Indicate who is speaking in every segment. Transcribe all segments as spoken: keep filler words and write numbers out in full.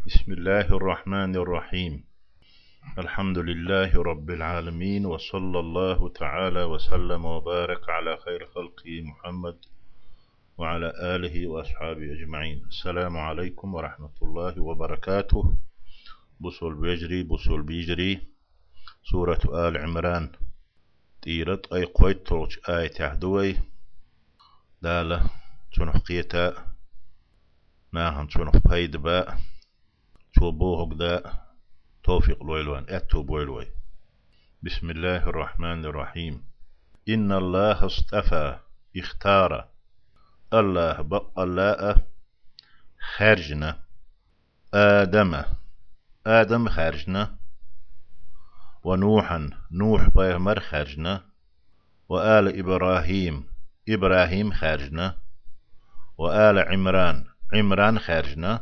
Speaker 1: بسم الله الرحمن الرحيم. الحمد لله رب العالمين، وصلى الله تعالى وسلم وبارك على خير خلقه محمد وعلى آله وأصحابه أجمعين. السلام عليكم ورحمة الله وبركاته. بصل بيجري بصل بيجري سورة آل عمران تيرت أي قويت ترج آية تحدوي دالة تنحقيتا ناهن تنح بيد باء توبوه دا توفيق لويلوان اتوب ويلوي. بسم الله الرحمن الرحيم. إن الله اصطفى اختار الله بق الله خارجنا آدم آدم خارجنا ونوحا نوح بيغمر خارجنا وآل إبراهيم إبراهيم خارجنا وآل عمران عمران خارجنا.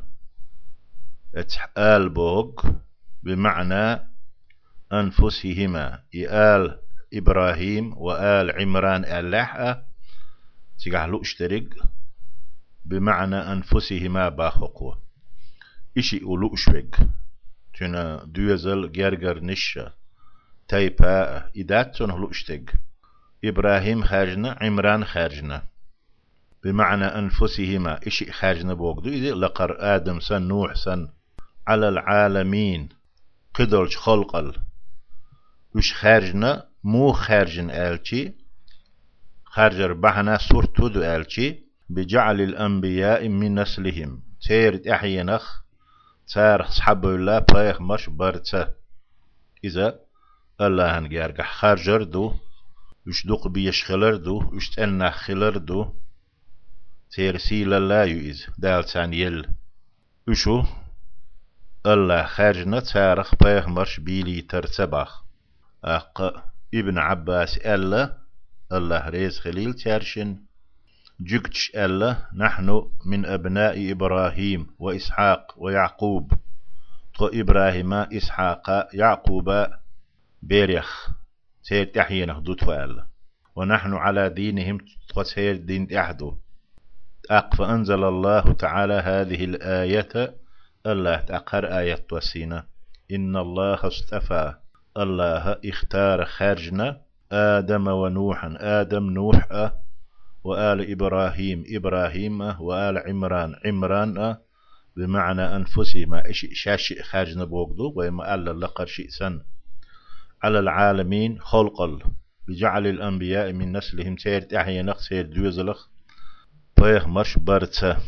Speaker 1: آل بوغ بمعنى أنفسهما آل إبراهيم وآل عمران اللحة تقعلو اشترق بمعنى أنفسهما باخقوة إشي أولو اشوق تنا دوزل جرجر نشا تايبا إدات تنهلو اشتق. إبراهيم خارجنا عمران خارجنا بمعنى أنفسهما إشي خارجنا بوغدو إذا لقر آدم سن نوح سن على العالمين قدرش خلقل وش خارجنا مو خارجن آلتي خارجر بحنا سورتو دو آلتي بجعل الأنبياء من نسلهم تيرت أحينخ تار صحاب الله بايخ مش برتا إذا الله هنجارجح خارجر دو وش دوق بيشخلر دو وش تألنا خلر دو تيرسيل الله يؤذ دالتان يل وشو الله خارجنا تارخ بايخ مرش بيلي ترتبخ أق ابن عباس ألا الله ريز خليل تارشن جكتش ألا نحن من أبناء إبراهيم وإسحاق ويعقوب تو إبراهيم إسحاق يعقوب بيريخ سير تحيينه دوت فألا ونحن على دينهم تسير دين تحدو أق فأنزل الله تعالى هذه الآية الله تأقر آية وسينة إن الله اصطفى الله اختار خارجنا آدم ونوحا آدم نوح وآل إبراهيم إبراهيم وآل عمران عمران بمعنى أنفسهما إشي شاشي خارجنا بوقدو ويما ألا لقر شيء سن على العالمين خلقل بجعل الأنبياء من نسلهم سير تحيي نخ سير دوزلخ بيخ مرش برتا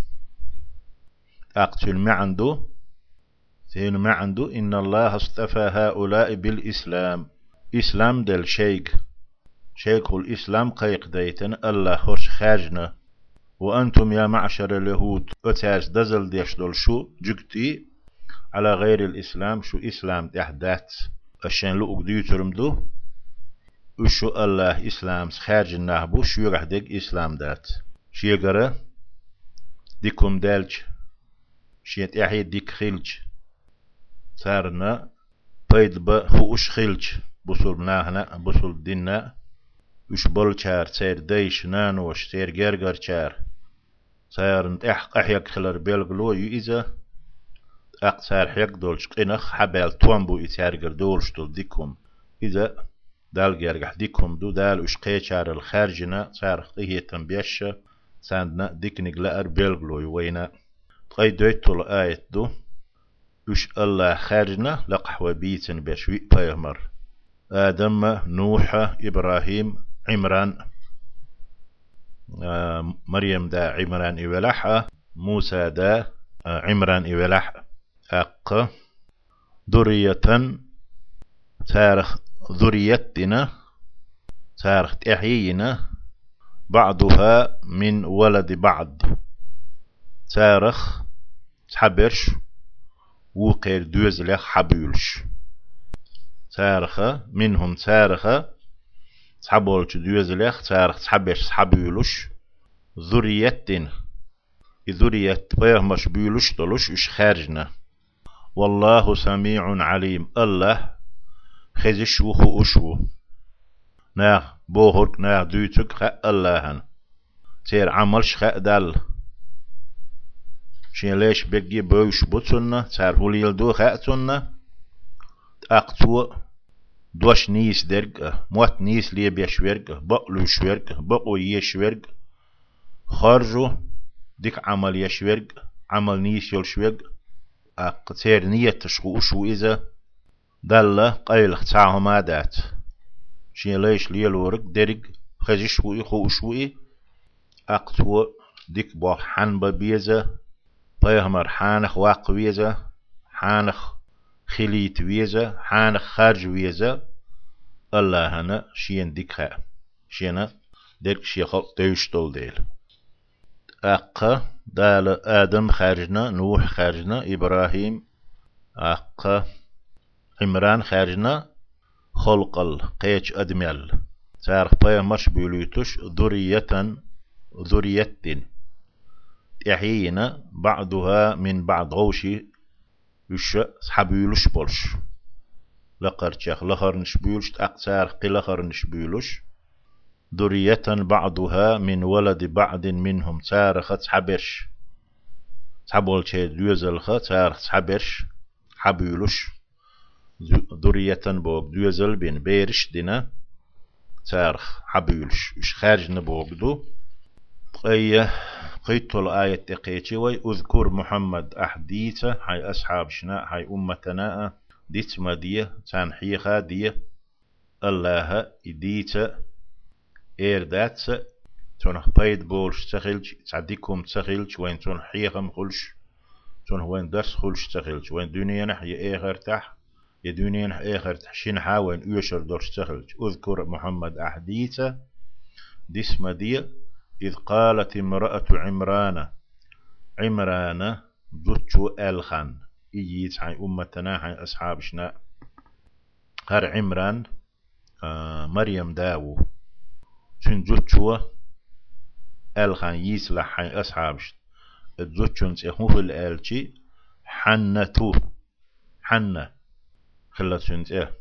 Speaker 1: أقتل ما عنده سين ما عنده إن الله اصطفى هؤلاء بالإسلام إسلام دل شيك شيك الإسلام قيق ديتن الله خرش خارجنا وأنتم يا معشر اليهود أتاس دزل ديش دول شو جكتي على غير الإسلام شو إسلام تحدات عشان لو أقديو ترمدو وشو الله إسلام خارجنا بو شو يرح ديك إسلام دات شيقرا ديكم دالج شيت احي ديك خلج صارنا بيد با خوش خلج بوصل ناهنا بوصل دينا وش بولشار سير ديش نانوش سير جرجر شار صار احق احيق خلر بيلغلو يإذا اق صار حيق دولش قنخ حبال توانبو يتارجر دولش دول ديكم إذا دال جرجح ديكم دو دال وش قيشار الخارجنا صار خطيه تنبيشة ساندنا ديك نقلقر بيلغلو يوينا قيد دويتو آية دو وش الله خارجنا لقحوة بيتن بشوي بيغمر آدم نوح إبراهيم عمران آه مريم دا عمران إولح موسى دا آه عمران إولح أق ذرية تارخ ذريتنا تارخ تحيينا بعضها من ولد بعض تارخ تحبرش وقير دوز لخ حبولش تارخ منهم تارخ تحبولش دوز لخ تارخ تحبرش تحبولش ذريتين ذرية بيهمش بيولش طلش إش خارجنا والله سميع عليم الله خزش وخو أشو ناخ بوهرك ناخ دوتك خا الله تير عملش خا دال شين ليش بيجي بوش بوتسنا تار هوليل دو خاتسنا أقتو دوش نيس درج موت نيس ليه بيشورج بقلو شورج بقو يشورج خرجو ديك عمل يشورج عمل نيس يلشورج أقتير نية تشخو شو إذا دالة قيل اختاعه ما دات شين ليش ليه الورق درج خزش شوي خو شوي أقتو ديك بو حن ببيزة بيهمر حانخ واق ويزة حانخ خليت ويزة حانخ خارج ويزة الله هنا شين ديك خا شينا ديك شيخل تيشتول ديل أقا دال آدم خارجنا نوح خارجنا إبراهيم أقا عمران خارجنا خلق القيش أدميل تعرف بيا مش بيلوتش ذرية ذرية يحيينا بعضها من بعض غوشي يش حبيلوش بولش لقرشخ لخرنش بيلش أقصار قلخرنش بيلوش ذرية بعضها من ولد بعض منهم تارخت حبرش تحبول شيء دوزلخ تارخ حبرش حبيلوش ذرية بوق دوزل بين بيرش دينا تارخ حبيلش إش خارج نبوغدو قية قيت الآية تقيتي وي أذكر محمد أحديثة هاي أصحاب شناء هاي أمتنا ديت مدية تنحيخا دي الله إديت إيردات تنح بيد بولش تخيلش تعديكم تخيلش وين تنحيخم خلش تنح وين درس خلش تخيلش وين دنيا نحي إيخر تح يا دنيا نح إيخر تح شنحا وين يوشر درس تخيلش أذكر محمد أحديثة ديس مدية إذ قالت امرأة عمران عمران زوجو ألخان إيجيت عن أمتنا عن أصحاب شناء هر عمران آه مريم داو تن زوجو ألخان يسلح عن أصحاب شناء زوجو نتخوه الألتي حنتو حنة خلت إيه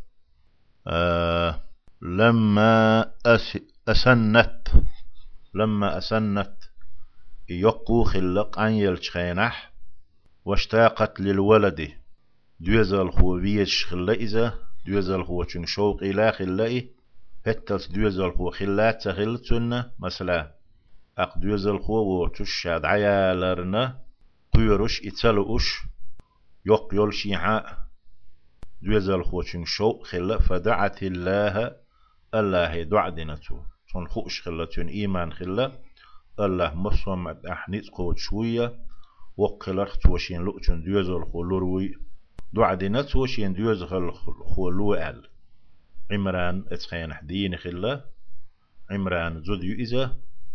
Speaker 1: آه لما أس أسنت لما أسنت يقو خلق أن يلشخينح واشتاقت للولد دوزل هو بيش خلائزة دوزل هو چون شوق إلى خلائي هتلت دوزل هو خلات تخلتنا مثلا أق دوزل هو وتشاد عيالرنا قيرش إتلوش يق يلشيعاء دوزل هو چون شوق خلا فدعت الله الله دعدنته تون خوش خلا تون إيمان خلا الله مصمم أحنيت قوت شوية وقلرت وشين لؤتون ديوزل خلوروي دعدنت وشين ديوزل خلوال عمران اتخين حدين خلا عمران زديو إذا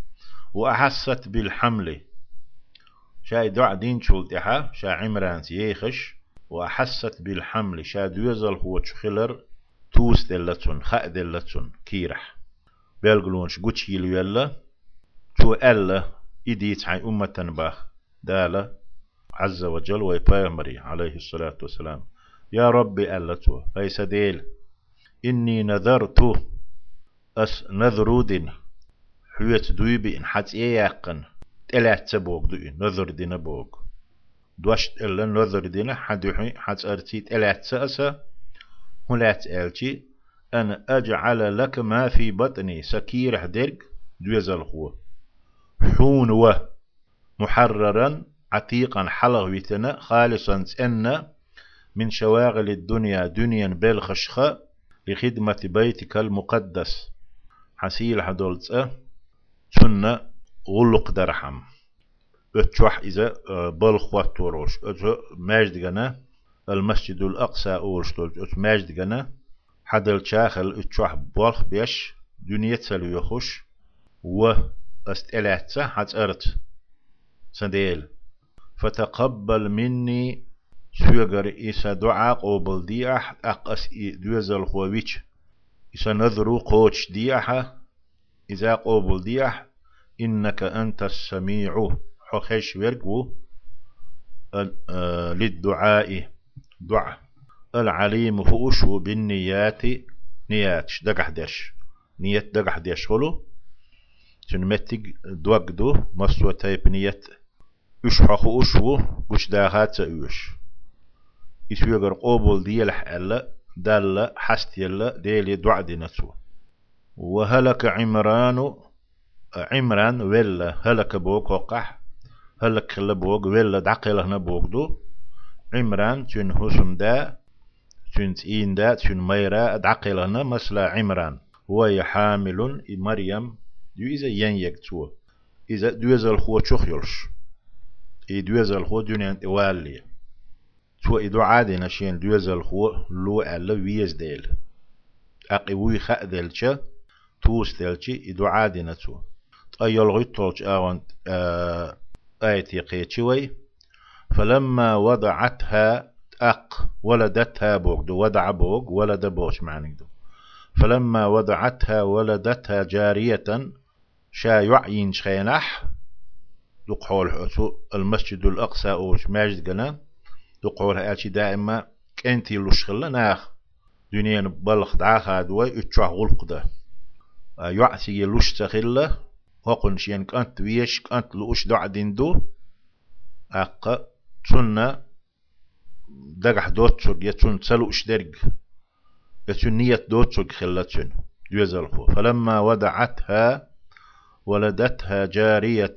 Speaker 1: وأحست بالحمل شاي دعدين شلتها شا عمران سيخش وأحست بالحمل شا ديوزل هو تشخلر توس دلتون خاء دلتون كيرح بيلقلونش قوتشي ليلا تو ألا إديت عن أمة باخ دالة عز وجل ويبايمري عليه الصلاة والسلام يا ربي ألا تو ليس ديل إني نذرت أس نذرودين حويت دويبي إن حتى إياقن تلات تبوك دوي نذر دين بوك دوشت إلا نذر دين حدوحي حتى أرتي تلات سأسا هلات ألتي أن أجعل لك ما في بطني سكير حدرك دوزل هو حون و محررا عتيقا حلغويتنا خالصا أن من شواغل الدنيا دنيا بالخشخة لخدمة بيتك المقدس حسيل حدولت سنة غلق درحم اتشوح إذا بالخوات توروش اتشو ماجد جنا المسجد الأقصى أولشتول اتش ماجد جنا حدل شاخل اتشوح بالخ بيش دنيا تسلو يخش و استلاتسا حتأرت سنديل فتقبل مني سيغر إسا دعاء قوبل دياح أقس دوزل خويتش إسا نذرو قوتش دياحا إذا قوبل دياح إنك أنت السميع حخش ورقو للدعاء دعاء العليم فؤشو بالنيات نياتش دقح ديش نيات دقح ديش خلو تنمتق دوغدو مصوى تايب نيات يشحخ أشو قش داخات سأيوش يسويقر قوبل ديلح ألا دال حست يلا ديلي دعدي نتو وهلك عمران عمران ولا هلك بوك وقح هلك خلا بوك ولا دعقله نبوك دو عمران تون هسم دا تون تين دا تون ميرا دعقله مثلا عمران هو حامل مريم دو إذا ين يكتو إذا دوزل خو تشخيلش إي دوزل خو دنيا والي تو إدو عادي نشين دوزل خو لو ألا ويز ديل أقي وي خا ديلشا توس ديلشي إدو عادي نتو أيال غيطولش آوان آه آيتي قيتشوي فلما وضعتها أق ولدتها بوك دو وضع بوك ولد بوش معنى دو فلما وضعتها ولدتها جارية شا يعين شينح دقول المسجد الأقصى أوش ماجد قنا دقول هاتي دائما كنتي لشخلا ناخ دنيا بلخ دعاها دوي اتشوح غلق ده يعسي لش تخلا وقن شين كانت ويش كانت لوش دعدين دو أقا تسنة دقح دوتشوك يتسن سلوش درق يتسن نية دوتشوك خلتسن يوزلخو فلما ودعتها ولدتها جارية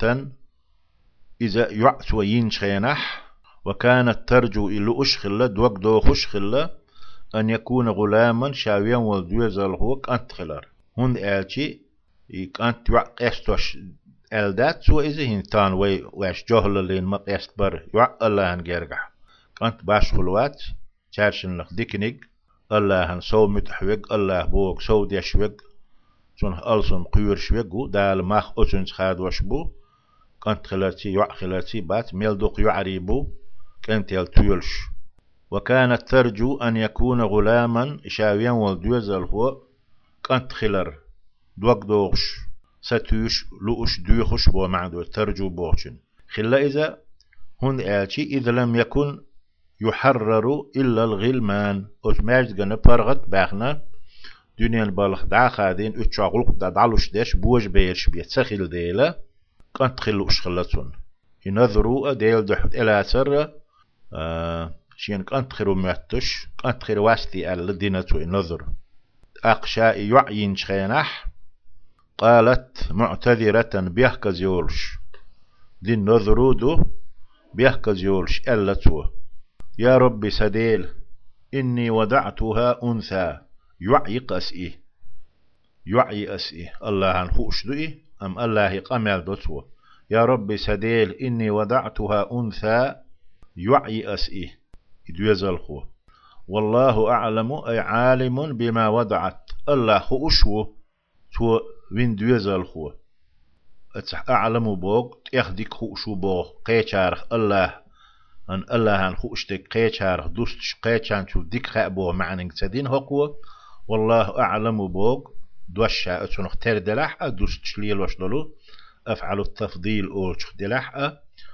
Speaker 1: إذا يعسو ينشينح وكانت ترجو إلو أشخلة دوك دو خشخلة أن يكون غلاما شاويا والدوزلخو كانت خلار هون آلتي كانت يعق استوش الدات سو إذا هنتان وي واش جهل اللي ما قيست بر يعق الله هنجرجح كانت باش خلوات تارشن لخ ديكنيج الله هن سو متحوج الله بوك سو ديشوج سون ألسن قيور شوجو دال ماخ أتنس خاد وشبو كانت خلاتي يعق خلاتي بات ميلدوق يعريبو كانت يلتويلش وكانت ترجو أن يكون غلاما شاويا والدوزل هو كانت خلر دوك دوغش ستوش لوش دوخش بو معدو ترجو بوشن خلا إذا هن آتي إذا لم يكن يحرر إلا الغلمان أتماج جنا برغت باخنا دنيا البالخ دا خادين اتشاغلق دا دعلوش داش بوج بيرش بيتسخل ديلا كانت خلوش خلتون ينظروا ديل دحت إلى سر آه شين كانت خيرو ماتش كانت خير واستي الدينتو النظر أقشاء يعين شخينح قالت معتذرة بيحك زيولش دي النظرو دو بيحك زيولش ألتو يا ربي سديل إني وضعتها أنثى يعي قسئي يعي أسئي الله هنخوش دوئي أم الله قمل دوتو يا ربي سديل إني وضعتها أنثى يعي أسئي يدوزل خو والله أعلم أي عالم بما وضعت الله خوشو تو وين دوزل خو أعلم بوق تأخدك خوشو بوق قيشارخ الله أن الله هن خوشتك قيشارخ دوستش قيشان شو ديك خابو معنى تدين هقو والله أعلم بوق دوشا أتنخ تردلح دوستش ليل وشدلو أفعل التفضيل أولش دلح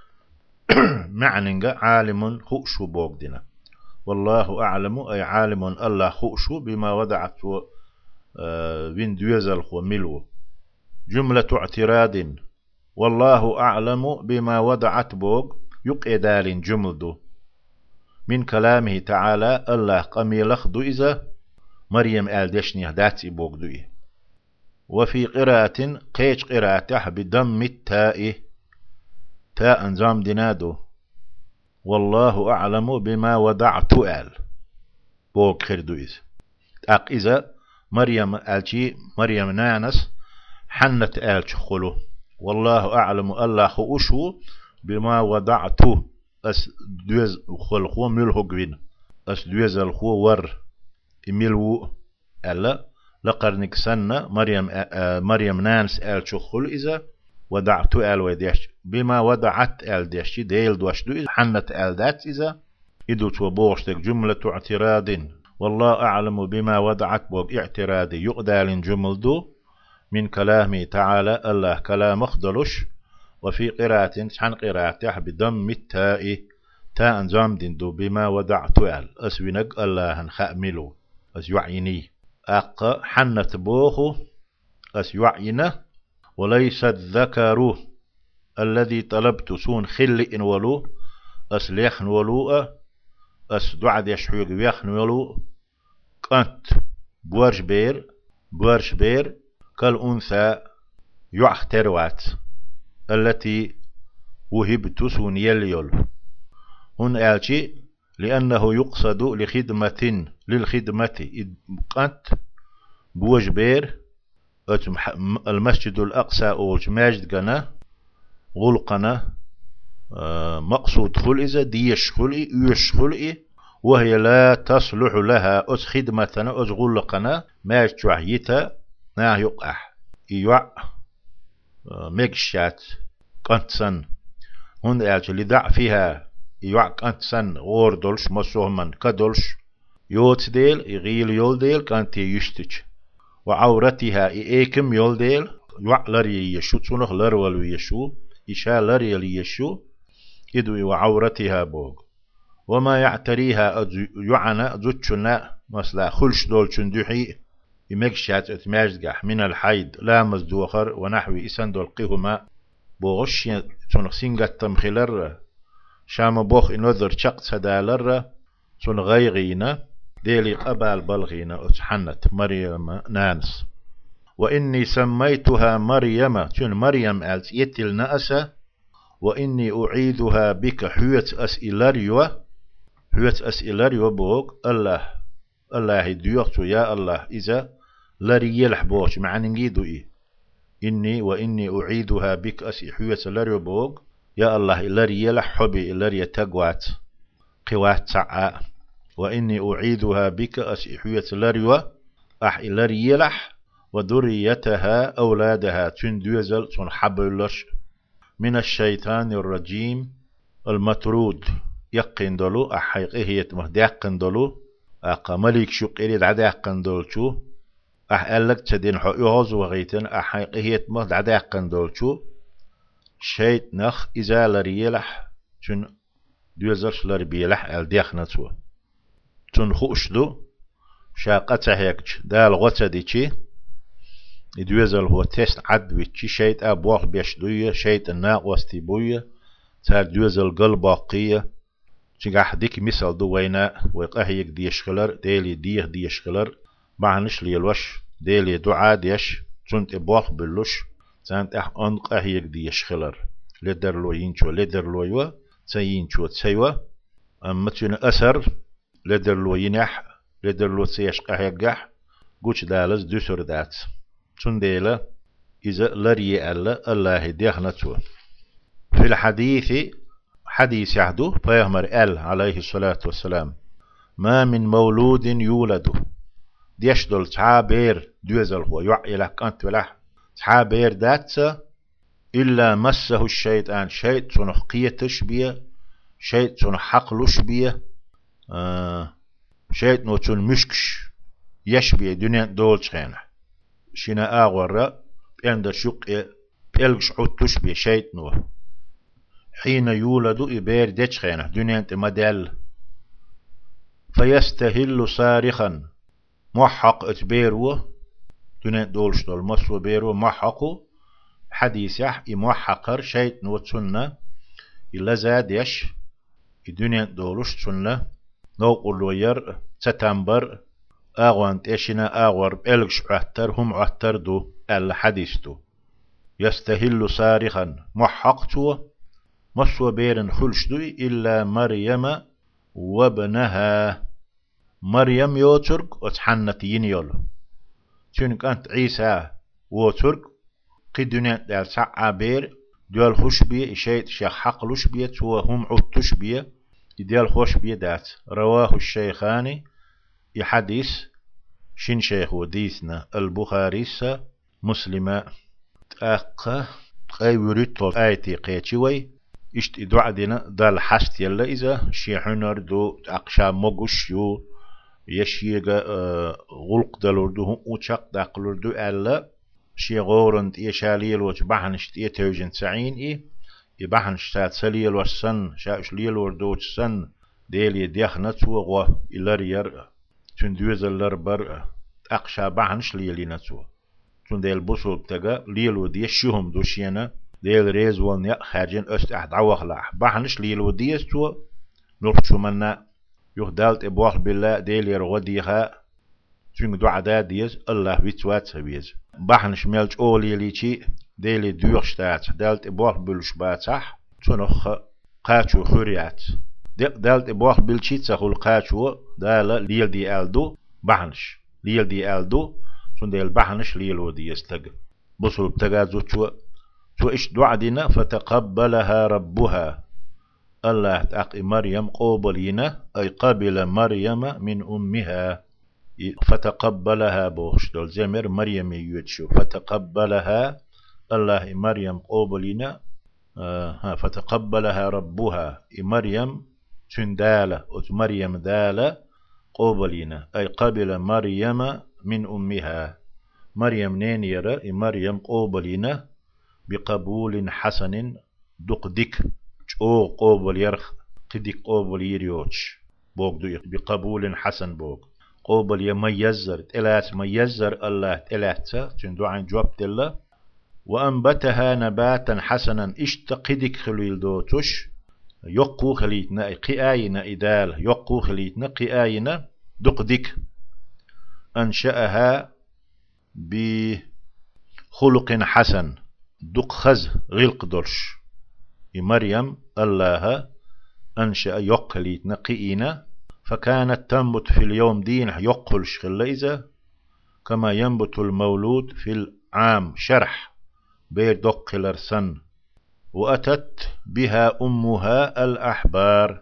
Speaker 1: معنى عالم خوشو بوق دينا والله أعلم أي عالم الله خوشو بما وضعت وين دوزل خو ملو جملة اعتراض والله أعلم بما وضعت بوق يقعدال جملدو من كلامه تعالى الله قميلخ دو إذا مريم آل دشني داتي بوق دوئي وفي قراءة قيش قراءته بدم التاء تاء انزام دينادو والله أعلم بما وضعت آل بوق خير دو إذا أق إذا مريم آلشي مريم نانس حنت آل شخلو والله أعلم الله خوشو بما وضعته أس دوز خلقو ملهو قوين أس دوز الخو ور إميلو ألا لقرنك سنة مريم مريم نانس آل شخلو إذا وضعت آل وديش بما وضعت آل ديش ديل دوش دو حنت آل دات إذا إدو توبوشتك جملة اعتراض والله أعلم بما وضعت بوك اعتراضي يقدال جمل دو من كلامه تعالى الله كلام اخدلش وفي قراءة عن قراءته بدم التاء تاء زامدين دو بما وضعت آل أسوينك الله هنخأملو أس يعيني أق حنت بوخو أس يعينه وليس الذكر الذي طلبت سون خل إن ولو أس ليخن ولو أس دعد يشحوق ويخن ولو كنت بورش بير بورش بير كالأنثى يعختروات التي وهبت سون يليول هن ألشي لأنه يقصد لخدمة للخدمة كنت بوج بير المسجد الأقصى أولش ماجد جنا غلقنا مقصود خلئ ديش خلئ يش خلئ وهي لا تصلح لها أز خدمتنا أز غلقنا ماجد وحيتا نا يقح يوع مكشات كنتسن هن ألش لضعفها يوع كنتسن غور دولش مسوهمن كدولش يوت ديل يغيل يول ديل كانت يشتج وعورتها إيكم يول ديل يوع لري يشو تسونخ لرولو يشو إشا لري يشو إدو وعورتها بوغ وما يعتريها يعنا زوتشنا مثلا خلش دول شندوحي يمكشات اتماجدقح من الحيد لا مزدوخر ونحو إسان دول قيهما بوغش تسونخ سنغت تمخلر شام بوخ إنوذر شق سدالر تون غيغينا ديلي قبال بلغينا اتحنت مريم نانس وإني سميتها مريم تون مريم ألت يتل نأسا وإني أعيدها بك حويت أسئلاريو حويت أسئلاريو بوك الله الله يديوكتو يا الله إذا لري يلح بوش معنى نجيدو إيه إني وإني أعيدها بك أسئ حويت لاريو بوك يا الله لري يلح حبي لري تقوات قوات سعاء وإني أعيدها بك أسئ حويت لاريو أح لري يلح وذريتها أولادها تندوزل تنحبلش من الشيطان الرجيم المطرود يقين دلو أحيقه مهداقن دلو أقا ملك شق إليد عداقن دلشو أح ألك تدين حقوز وغيتن أحيقه مهد عداقن دلشو شيط نخ إذا لريلح تن دوزرش لربيلح الديخنتو تن خوشدو شاقته هيكش دال غتديشي يدوزل هو تست عدويتشي شيط أبوغ بيشدوية شيط الناقوستي بوية تال دوزل قلباقية تيجح ديك مثال دو وينا ويقاهيك ديشخلر ديلي ديه ديشخلر معنش ليلوش ديلي دعا ديش تنت أبوغ بلوش تانت أح أنقاهيك ديشخلر لدر لو ينشو لدر لو يوا تينشو تسيوا أما تين أثر لدر لو ينح لدر لو تيشقاهيك قوش دالز دوسر دات تنديلا إذا لري ألا الله ديخنتو في الحديث حديث يحدو فيهمر أل عليه الصلاة والسلام ما من مولود يولد ديشدل تعابير دوزل هو يعيلك أنت بلح تعابير دات إلا مسه الشيطان شيء تنحقيتش بيه شيء تنحقلش بيه آه شيء نوتون مشكش يشبيه دنيا دول شخينه شنا آغورا عند شق بيلغش عطوش بشيء نوه حين يولد إبير ديتشخينه دنيا انت مدل فيستهل صارخا محق اتبيروه دنيا دولش دول مصر بيروه محقو حديث يح محقر شيء نوه تسنة إلا زاد يش دنيا دولش تسنة نوقل وير ستنبر أغوان تشنا أغور بألغش عتر هم عتر دو الحديث دو يستهل صارخا محقتو مصو بيرن خلش دو إلا مريم وابنها مريم يوترك وتحنت ينيول تنك أنت عيسى وترك قد دنيا دال سعى بير دول خوش بيه شيء شيخ حقلوش بيه تو هم عطوش بيه ديال خوش بيه دات رواه الشيخاني يحديث شين شيخ وديثنا البخاري مسلمة تأقى قاي وريتو آيتي قيتشوي اشت إدو عدنا دال حست يلا إذا شيحنر دو أقشا مغش يو يشيغا غلق دلوردو هم وشاق داقلوردو ألا شي غورند يشاليل وش بحنشت يتوجن سعين إي يبحنشت سليل وشسن شاش ليل وردو سن ديلي ديخنت وغوا إلارير تندوزلر بر أقشا بعنش ليلي نتو تنديل بوسو تجا ليلو ديشهم دوشينا ديل ريز ولنيا خارجين أست أحد عوخلاح بحنش ليلو ديستو نرشو منا يخدالت إبواخ بالله ديل يرغديها تون دعا دا ديز الله ويتوات سبيز بحنش ميلج أولي ليشي ديلي دوغشتات دالت إبواخ بلشباتح تونخ قاتشو خوريات دالت إبواخ بلشيتسخ القاتشو دال ليل دي ألدو بحنش ليل دي ألدو تون ديل بحنش ليلو ديستغ بصل بتغازو تو تو إش دعدنا فتقبلها ربها الله تأقي مريم قوبلينا أي قبل مريم من أمها فتقبلها بوش دول زمر مريم يوتشو فتقبلها الله مريم قوبلينا آه فتقبلها ربها مريم تندالة أت مريم دالة قوبلينا أي قبل مريم من أمها مريم نينيرا مريم قوبلينا بقبول حسن دقدك او قوبل يرخ قدك قوبل يريوش بوك دو بقبول حسن بوك قوبل يميزر تلات ميزر الله تلات تندو عن جواب تلا وأنبتها نباتا حسنا اشتقدك خليل دوتش يقو خليتنا قياينا إدال يقو خليتنا قياينا دقدك أنشأها بخلق حسن دق خز غلق درش مريم الله أنشأ يقليت نقينا فكانت تنبت في اليوم دين يقل شخل إذا كما ينبت المولود في العام شرح بير دقلر سن وأتت بها أمها الأحبار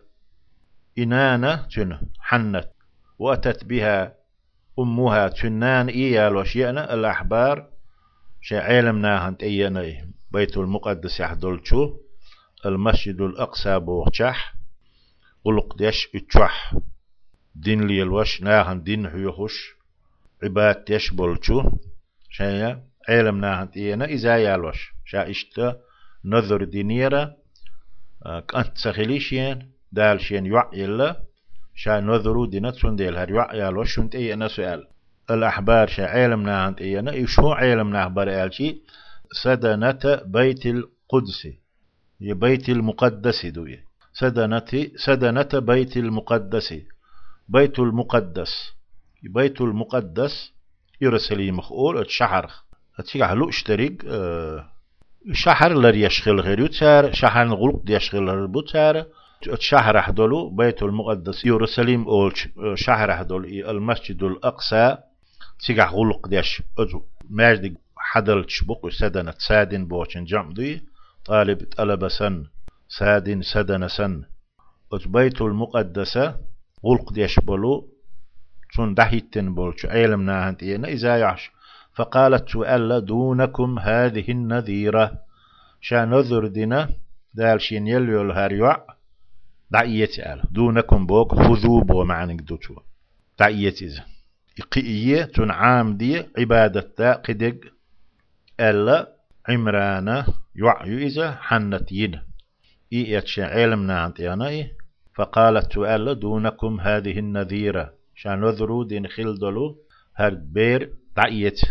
Speaker 1: إنانة تن حنت وأتت بها أمها تنان إيال وشيئنا الأحبار شيء علمنا هنت إيانا بيت المقدس يحدلشو المسجد الأقصى بوحشح قلق ديش اتشح دين لي الوش ناهن دين هيوخش عباد ديش بولشو شيء علمنا هنت إيانا إذا يالوش شا إشتا نظر دينيرا كانت سخليشين دالشين يعيلا شا نظرو دينتسون ديل هر يعيالوش شنت إيانا سؤال الأحبار شا علمنا عند إيانا إيشو علمنا أحبار آلشي سدنة بيت القدس بيت المقدس دوية سدنة سدنة بيت المقدس بيت المقدس بيت المقدس يرسلي مخول الشحر هتيجي لو اشتريك اه شحر لر يشغل غير يتسار شحر نغلق دي يشغل غير بوتسار الشحر حدولو بيت المقدس يرسليم أول شحر حدول المسجد الأقصى تيجي غلق ديش أجو ماجد حدل تشبق سدنة سادن بوشن جمدي طالب طلب سن سادن سدن سن أج بيت المقدسة غلق ديش بلو تون دحيتن بولش علمنا هنتينا إذا يعش فقالت سؤال دونكم هذه النذيرة شا نذر دينا دالشين يلو الهريوع دعيتي آل دونكم بوك خذوا بو معنى دوتو دعيتي إذا إقئية تنعام دي عبادة دا قدق ألا عمرانة يعيو إذا حنت ين إيئت علمنا عن إيه فقالت ألا دونكم هذه النذيرة شان نذرو دين خلدلو هرد بير دعيت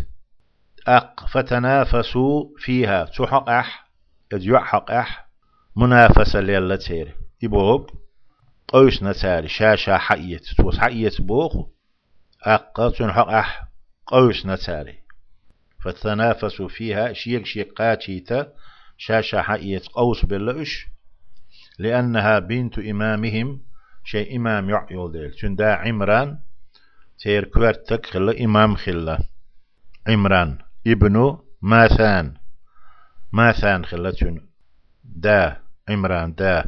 Speaker 1: أق فتنافسوا فيها تحق أح يحق أح منافسة للتير يبوغ قوس نتاري شاشا حقيت توس حقيت بوغ أق تنحق أح قوس نتاري فتنافسوا فيها شيك شيقاتيتا شاشا حقيت قوس باللؤش لأنها بنت إمامهم شيء إمام يعيول ديل تندا عمران تير كوارتك خلا إمام خلا عمران ابنو ماثان ماثان خلا تن دا عمران دا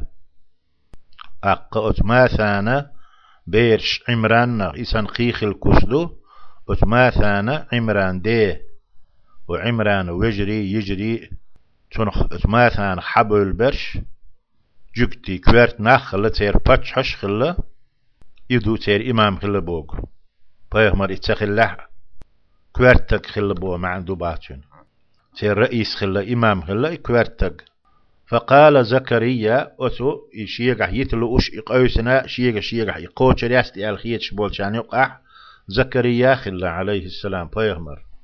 Speaker 1: أقوت ماثان بيرش عمران إسان قيخ الكسدو أتماثان عمران دي وعمران وجري يجري تنخ أتماثان حبل البرش جكتي كوارت ناخ خلا تير باتش حش خلا يدو تير إمام خلا بوغ بيهمر اتخلح كوارتك خلا بوغ ما عنده باتشن تير رئيس خلا إمام خلا كوارتك فقال زكريا أتو يشيغ يتلو أش إقايسنا شيغ شيغ يقوش رياست الخيتش بولشان يقع زكريا خلا عليه السلام بيهمر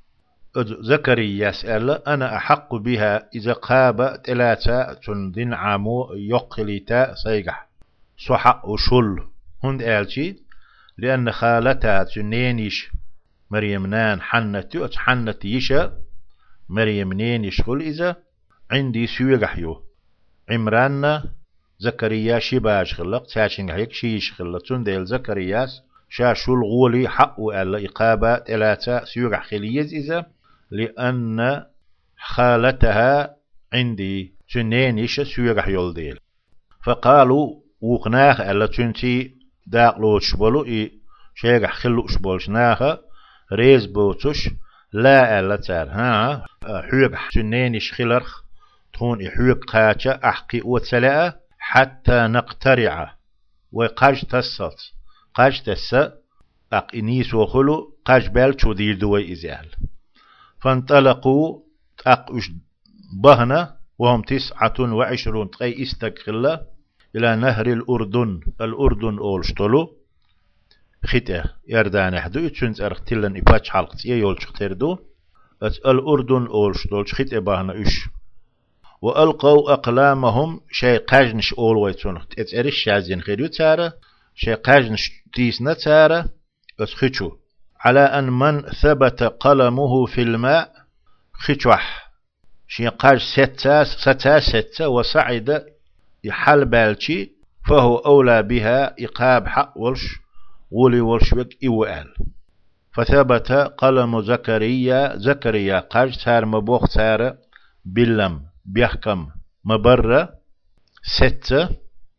Speaker 1: زكريا يسأل أنا أحق بها إذا قاب ثلاثة تندين عامو يقلتا سيقح صحق وشل هند آلتي لأن خالتها تنينيش مريم نان حنت حنت يشا مريم نين يشغل إذا عندي سيقح يو عمران زكريا شباش خلق تاشين هيك شيش خلق تنديل زكرياس شاشو الغولي حق وألا إقابة ثلاثة سيقح خليز إذا لأن خالتها عندي تنين يشا سيقح يولديل فقالوا وقناخ ألا تنتي داقلوش بولو إي شيقح خلوش بولشناخ ريز بوتوش لا ألا تار ها حيق تنين يش خلرخ تكون يحيق قاتشا أحقي وتسلاء حتى نقترع وقاج تسط قاج تسا أق إنيس وخلو قاج بال تودير دوي إزال فانطلقوا أقش بهنا وهم تسعة وعشرون تقي استقل إلى نهر الأردن الأردن أولشتلو خطة يردان يحدو يتشنز أرختلن إباج حلقتية يولش تردو الأردن أولشتلو خطة بهنا إش وألقوا أقلامهم شيء قاجنش أول ويتون اتأرش شازين خيريو تارا شيء قاجنش تيسنا تارا اتخيشو على أن من ثبت قلمه في الماء خيشوح شيء قاج ستة ستة ستة وصعد يحل بالشي فهو أولى بها إقاب حق ولش ولي ولش بك إوال فثبت قلم زكريا زكريا قاج تار مبوخ تار باللم بيحكم مبرة ستة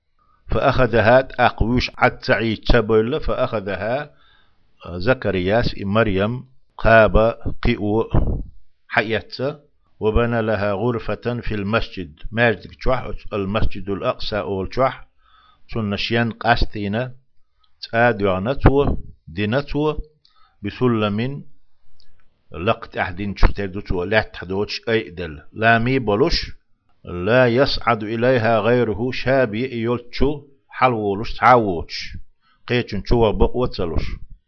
Speaker 1: فأخذها أقويش عتعي تبول فأخذها زكرياس مريم قاب قيء حياته وبنى لها غرفة في المسجد ماجد جوح المسجد الأقصى أول جوح سنشين قاستينا تآدعنتو دينتو بسلم لقت أحدين تشتردتو لا تحدوش أيدل لا مي بلوش لا يصعد إليها غيره شابي يلتشو حلولوش تعووش قيتشن شو بقوتلوش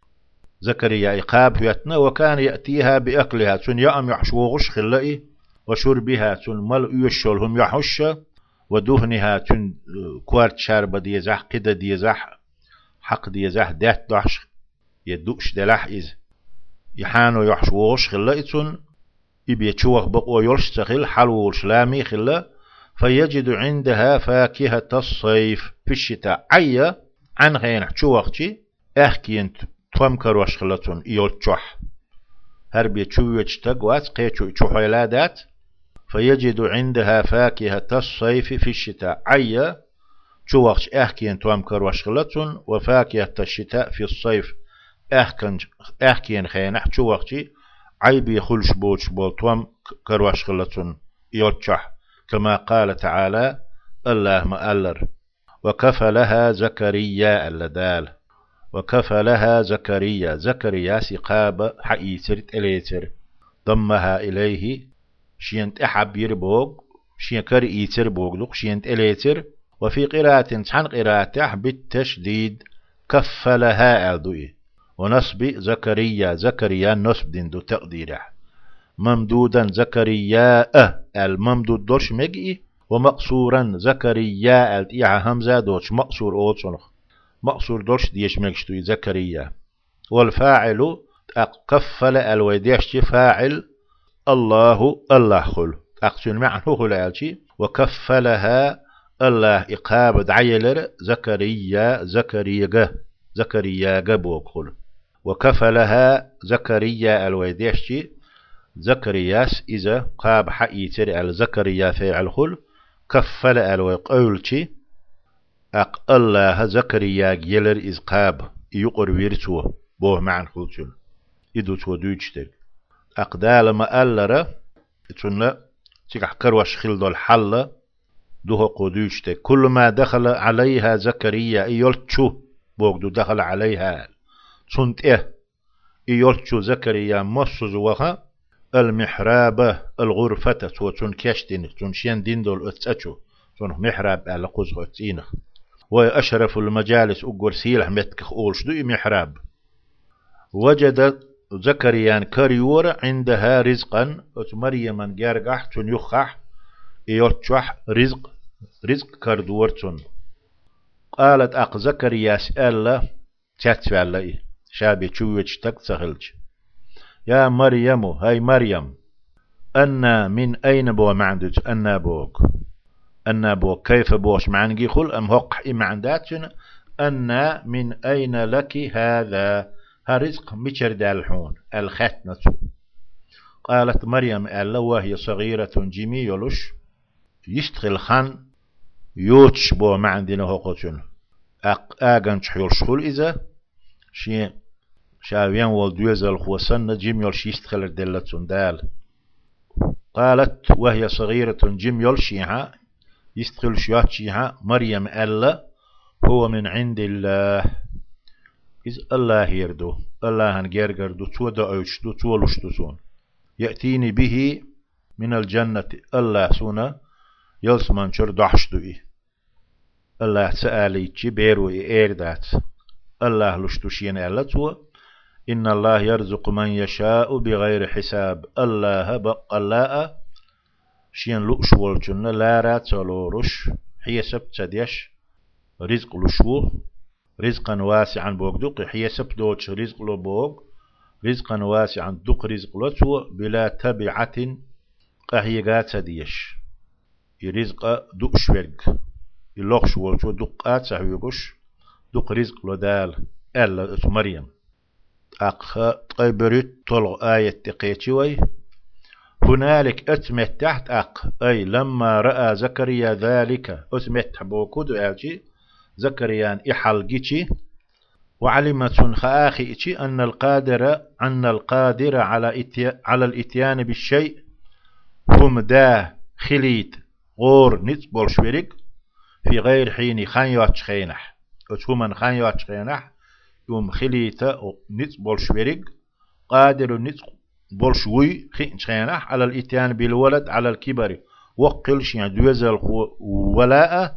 Speaker 1: زكريا إقاب يتنا وكان يأتيها بأكلها تن يأم يحشوغش خلائي وشربها تن مل يشولهم يحش ودهنها تن كوارت شاربة ديزح قدة ديزح حق ديزح دات دحش يدوش دلح إذ يحانو يحشوغش خلائي تن يبيتشوغ بقو يلشتغل حلوش لامي خلا فيجد عندها فاكهة الصيف في الشتاء عيا عن غين حشوغتي أحكي تومكر وشخلتون يلتشوح هربي تشويتش تقوات قيتشو تشوحيلادات فيجد عندها فاكهة الصيف في الشتاء عيا تشوغش أحكي تومكر وشخلتون وفاكهة الشتاء في الصيف أحكي أحكي خينح تشوغتي عيبي خلش بوش بولتوم كرواش خلتون يلتشح كما قال تعالى الله مألر وكفلها زكريا اللدال وكفلها زكريا زكريا سقاب حئيتر إليتر ضمها إليه شينت أحب يربوغ شين كر إيتر بوغلق شينت إليتر وفي قراءة تحن قراءة بالتشديد كفلها ألدوئي ونصب زكريا زكريا نصب دين دو تقديره ممدودا زكريا الممدود دوش مجئي ومقصورا زكريا التيعة همزة دوش مقصور أوتسونخ مقصور دوش ديش مجشتوي زكريا والفاعل كفل الويديش فاعل الله الله خل أقسم معنه خلالشي وكفلها الله إقاب دعيلر زكريا زكريا زكريا جبوك خل وكفلها زكريا الويديشي زكرياس إذا قاب حقيتر الزكريا فعل خل كفل الويقولشي أق الله زكريا جيلر إذ قاب يقر ويرتو بوه معن خلتون إدو تو دوجتك أقدال ما ألر تنلا تيكح كروش خلدو الحل دوه قدوجتك كل ما دخل عليها زكريا يلتشو بوغدو دخل عليها سنت إيه يلتشو زكريا مصز وها المحراب الغرفة تون كشتين تون شين دين دول اتساتشو تون محراب على قزغ اتسينخ وأشرف المجالس أقر سيلح متكخ أولش دو محراب وجد زكريا كريور عندها رزقا مريم جارجح تن يخح يوتشح رزق رزق كردورتون قالت أق زكريا سأل تتفعل شابي تشويتش تكتسخلج يا مريم هاي مريم أنا من أين بو معندج أنا بوك أنا بوك كيف بوش معنجي خل أم هق معنداتنا أنا من أين لك هذا هرزق مشر دالحون الختنة قالت مريم ألا وهي صغيرة جمي يلوش يشتغل خان يوتش بو معندنا هقوتون أق آغن تحيول شخول إذا شي شاويان والدوزل خوصن جيم يلش يشتغل دلتون دال قالت وهي صغيرة جيم يلشيها يستغل شياتشيها مريم ألا هو من عند الله إذ الله يردو الله هنجرجر دو تودا أوش دو تولش دو يأتيني به من الجنة الله سونا يلسمان شر دحش دوي الله سألي تبيرو إيردات الله لشتوشين ألا تو إن الله يرزق من يشاء بغير حساب الله بق الله شين لؤش والجنة لا رات لورش هي سبت ديش رزق لشو رزقا واسعا بوك دق هي سبت دوتش رزق لو بوك رزقا واسعا دق رزق لتو بلا تبعة قهي غات ديش رزق دق شورق يلوخش والجو دق آت سحويقش دق رزق لدال ألا مريم أخ طيبرت طلق آية تقيتشوي هنالك أتمت تحت أق أي لما رأى زكريا ذلك أتمت بوكود ألجي زكريا إحلقيتي وعلمت خآخيتي أن القادر أن القادر على إتي على الإتيان بالشيء هم دا خليت غور نتبول شويرك في غير حين خان يواتشخينح أتهمن خان يواتشخينح يوم خليتا نتبول شويرك قادر نتبول بولشوي خينشينح على الاتيان بالولد على الكبر وقلش يعني دوزل ولاء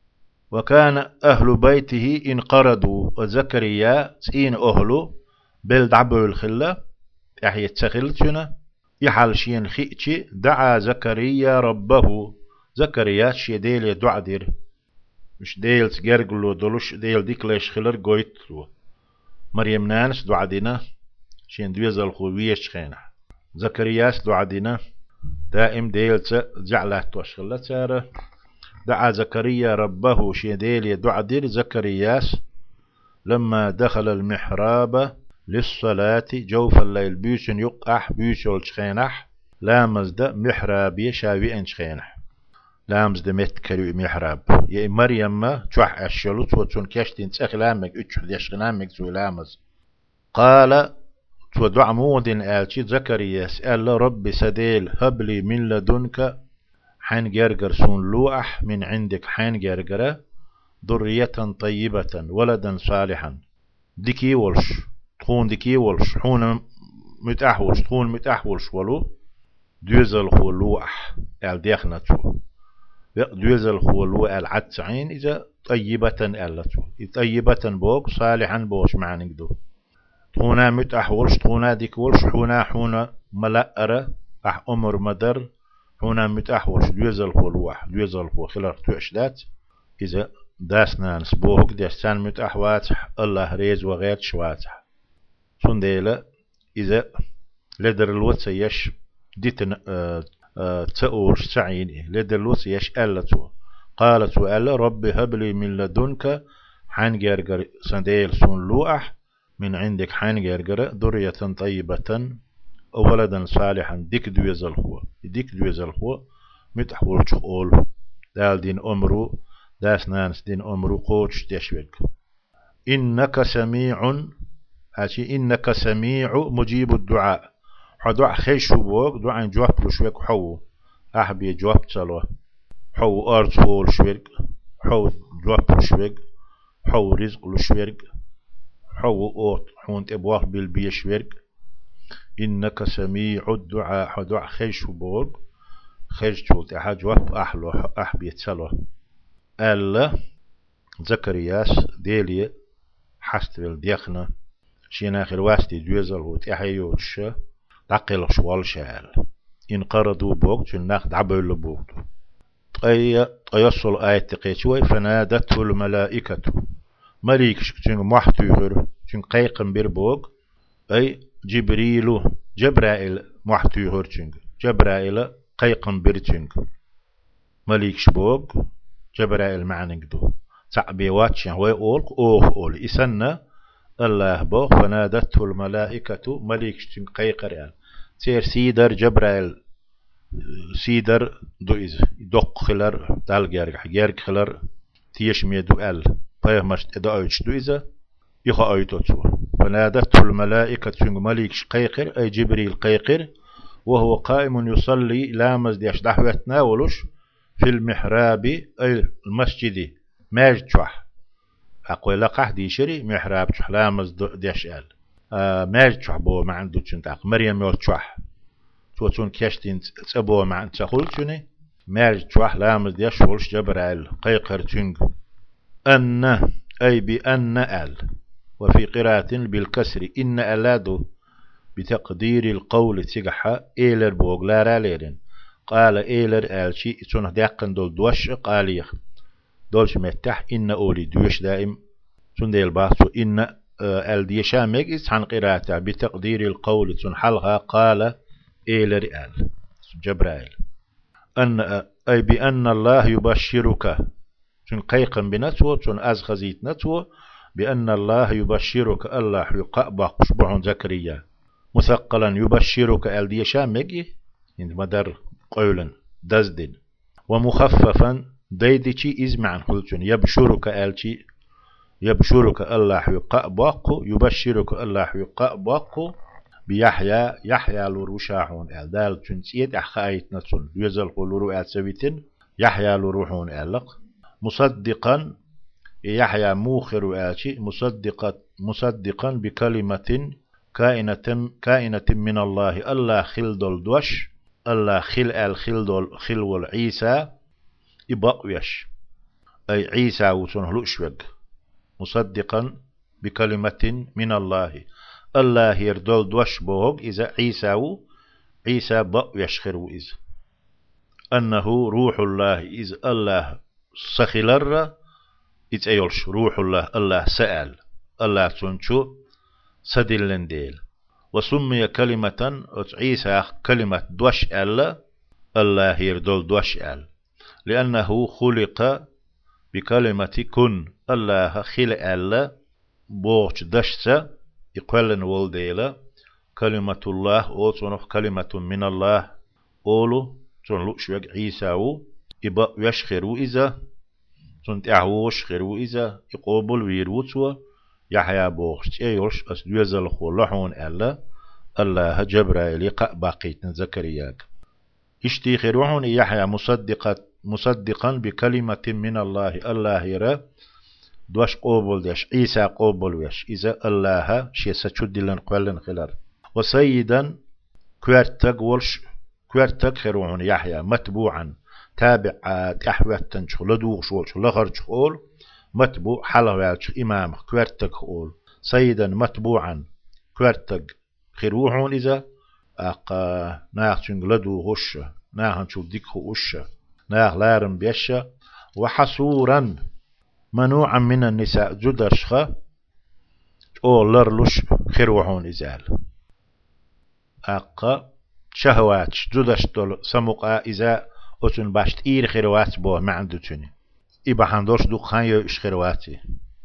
Speaker 1: وكان أهل بيته انقرضوا وزكريا سين أهله بالدعبو الخلة أحيى تسخلتنا يحالشين خيتشي دعا زكريا ربه زكريا شي ديل دعا دير مش ديل تجرجلو دولش ديل ديكليش خلر قويتلو مريم نانس دعا دينا شين دوزل خويش خينه زكرياس دعدنا دائم ديلت جعله توشخلة سارة دعا زكريا ربه شين ديل دعدير زكرياس لما دخل المحراب للصلاة جوف الليل بيشن يقح بيشل شخينح لامز دا محراب شاوي ان شخينح لامز دا متكريو محراب يا مريم ما تشح الشلوت وتون كشتين تسخلامك اتشح ديشخنامك زو لامز قال ودع مودن آلتي زكريا سأل رب سديل هب لي من لدنك حين جرجر سون لوح من عندك حين جرجر ذرية طيبة ولدا صالحا ديكي ولش تخون ديكي ولش حون متأحولش تخون متأحولش ولو دوزل خو لوح آل ديخنتو دوزل خو لوح آل عتسعين إذا طيبة آلتو طيبة بوك صالحا بوش معنى دو تخونا متأحولش تخونا ديك ولش حونا حونا ملأرة أح أمر مدر حونا متأحولش دوزل خو لوح دوزل خو خلال توشدات إذا داسنا نسبوهك داستان متأحوات الله ريز وغير شواتح سنديلة إذا لدر الوتس يش ديتن اه اه تأورش سعيني لدر الوتس يش ألتو قالت وألا رب هب لي من لدنك حان جرجر سنديل سون لوح من عندك حان جرجر ذرية طيبة ولدا صالحا ديك دويزل هو ديك دويزل هو متأحول تقول دال دين أمرو داس نانس دين أمرو قوش تشويك إنك سميع هاتي إنك سميع مجيب الدعاء حدع خيش بوك دعاء جواب لشويك حو أحبي جواب تلو حو أرتول شويك حو جواب لشويك حو رزق لشويك حو أوت حون تبواه بالبي شويك إنك سميع الدعاء حدع خيش بوك خيش تولت أحد جواب أحلو أحبي تلو ألا زكرياس ديلي حستل ديخنا شينا خير واستي دوزل هو تحيوش دقل شوال شال إن قردوا بوق تناخ دعبل بوق أي أيصل آية تقيتوي فنادته الملائكة مليكش تنغ محتوغر تنغ قيقن بير بوق أي جبريل جبرائيل محتوغر تنغ جبرائيل قيقن بير تنغ مليكش بوق جبرائيل معنى دو تعبي واتشن وي أول أوه أول إسنة الله بوغ فنادته الملائكة مليكش تنغ قيقر يعني تير سيدر جبرائيل سيدر دوئز دوق خلر دال جارك جارك خلر تيش ميدو ال بايمش ادايش دوئزا يخا ايتوتو فنادته الملائكة تنغ مليكش قيقر اي جبريل قيقر وهو قائم يصلي لامز ديش دحوتنا ولش في المحراب اي المسجد ماج تشوح اقول لقح دي شري محراب تشوح لامز ديش ال آه ماج تشوح بو ما عنده تشنتاق مريم يول تشوح توتون كشتين تسبوا مع تقولتني مارج توح لامز ديش ولش جبرائيل قيقر تنغ أن أي بأن أل وفي قراءة بالكسر إن ألادو بتقدير القول تجحا إيلر بوغلارا ليرين قال إيلر أل شيء تنه داقن دول دوش قاليخ دولش متح إن أولي دوش دائم تنديل باحثو إن أل ديشا ميجز عن قراءة بتقدير القول تنحلها قال إيلر آل جبرائيل أن أي بأن الله يبشرك تن قيقا بنتو تن أزخزيت نتو بأن الله يبشرك الله يقأبق شبه زكريا مثقلا يبشرك آل ديشا مجي عند مدر قولا دزدن ومخففا ديدشي إزمعا حلتن يبشرك آلشي يبشرك الله يقأبق يبشرك الله يقأبق بيحيى يحيى لروشاحون ال دال تنسيت احخايت نتون يزل لرو ال سويتن يحيى لروحون الق مصدقا يحيى موخر الشي مصدقا مصدقا بكلمة كائنة كائنة من الله الله خلدل دوش الله خل ال خلدل خلول عيسى يبقيش اي عيسى وتن لوشوغ مصدقا بكلمة من الله الله يردول دوش بوغ إذا عيسى و عيسى بق يشخر إذا أنه روح الله إذا الله سخلر إذا يلش روح الله الله سأل الله تنشو سدلن ديل وسمي كلمة عيسى كلمة دوش أل الله يردول دوش أل لأنه خلق بكلمة كن الله خلق أل بوغ دشت يقولن والديلا كلمة الله أو تنخ كلمة من الله أولو تنلوش وق عيسى و إبا يشخرو إذا تنتعو يشخرو إذا يقوبل ويروتو يحيى بوغش يولش أسدوزل خلحون ألا الله جبرائيل يقع باقيت زكرياك اشتيخروحون يحيى مصدقة مصدقا بكلمة من الله الله يرى دوش قوبل ديش عيسى قوبل ويش إذا الله شيء سجد لن قولن خلال وسيدا كوارتق ولش كوارتق خيرون يحيى متبوعا تابع تحوة تنشخ لدوغ ولش لغرج خول متبوع حلوالش إمام كوارتق خول سيدا متبوعا كوارتق خيروحون إذا أقا ناخ تنق لدوغ وش ناخ نشوف ديك وش ناخ لارم بيش وحصورا منوعا من النساء جدرشخة أو لرلوش خيروحون إزال أقا شهوات جدش دول سمقا إذا أتن باشت إير خيروات بو ما عنده توني إبا حندوش دو خان يوش خيرواتي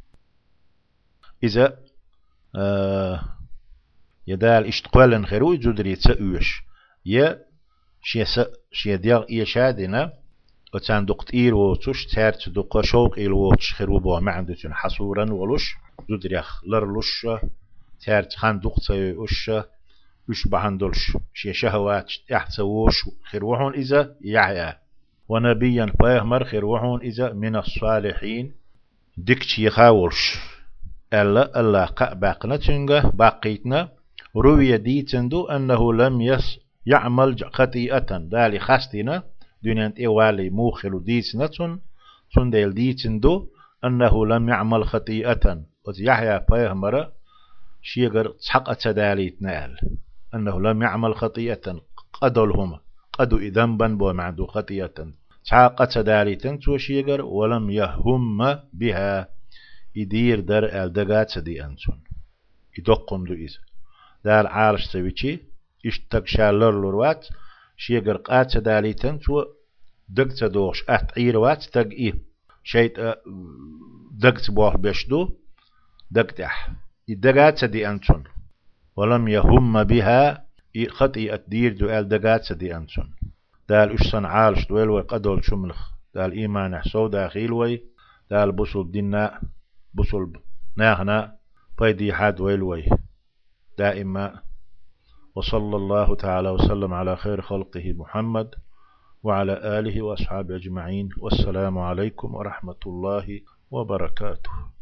Speaker 1: إذا آه يدال اشتقوالن خيرو جدري تسأوش يا شيا شيا ديال إيشادنا وتان دقت إير وتش تارت دقة شوق إير وتش خيرو بو ما عنده تون حصورا ولش جدريخ لرلش تارت خان دقت وش وش بهندلش شيا شهوات يحتوش خيروحون إذا يعيا ونبيا باهمر خيروحون إذا من الصالحين دكتش يخاولش ألا ألا باقنا تنجا باقيتنا روي ديتندو أنه لم يس يعمل خطيئة دالي خاستنا دنيا إيوالي موخل ديتنة تندل ديتندو أنه لم يعمل خطيئة وتيحيا باهمر شيغر تحق تداليت نال أنه لم يعمل خطيئة قدلهم قدوا ذنبا بو معدو خطيئة تحق تداليت وشيغر ولم يهم بها يدير در الدقات دي أنسون يدقم دو إذا دال عارش سويتشي اشتق شالر لروات شيغر قات تداليت و دقت دوش أتعير وات تق إيه شيت دقت بوح بيشدو دقت أح الدقات دي أنسون ولم يهم بها خطيئة دير دو آل دقات دي أنسون دال أشسن عالش دويل وي قدول شملخ دال إيمان حسو داخيل وي دال بصل دينا بصل ناهنا فايدي حاد ويل وي دائما. وصلى الله تعالى وسلم على خير خلقه محمد وعلى آله وأصحابه أجمعين والسلام عليكم ورحمة الله وبركاته.